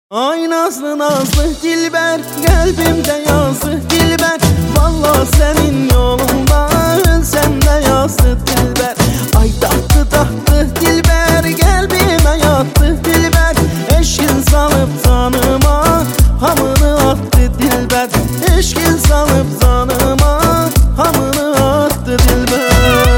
Ay nazlı nazlı dilber, kalbimde yazdı dilber. Vallahi senin yolunda ölsem de yazdı dilber. Ay tahtı tahtı dilber, kalbime yattı dilber. Eşkin salıp canıma hamını attı dilber. Eşkin salıp canıma hamını attı dilber.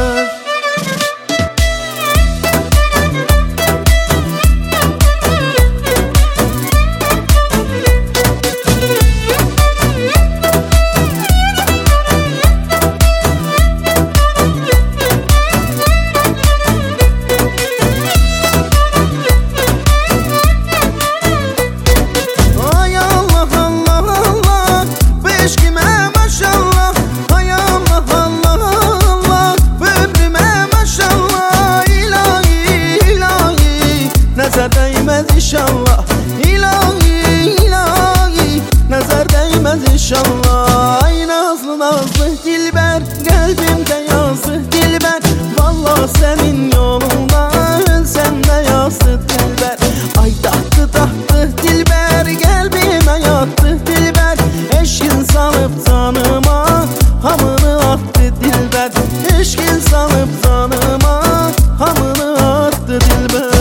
Nazar değmez inşallah, ilahi ilahi, nazar değmez inşallah. Ay nazlı nazlı dilber, kalbimde yazdı dilber. Vallahi senin yolunda ölsem de yazdı dilber. Ay tahtı tahtı dilber, kalbime yattı dilber. Eşkin salıp canıma hamını attı dilber. Eşkin salıp canıma hamını attı dilber.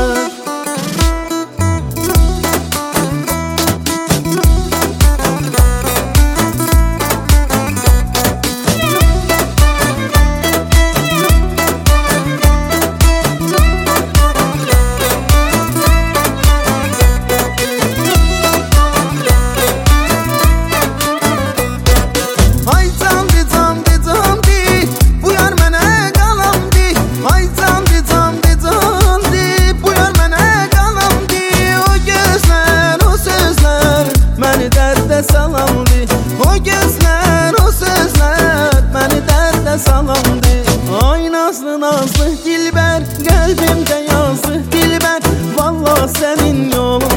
O gözler, o sözler beni derde salandı. Ay nazlı nazlı dilber, kalbimde yazdı dilber. Vallahi senin yolun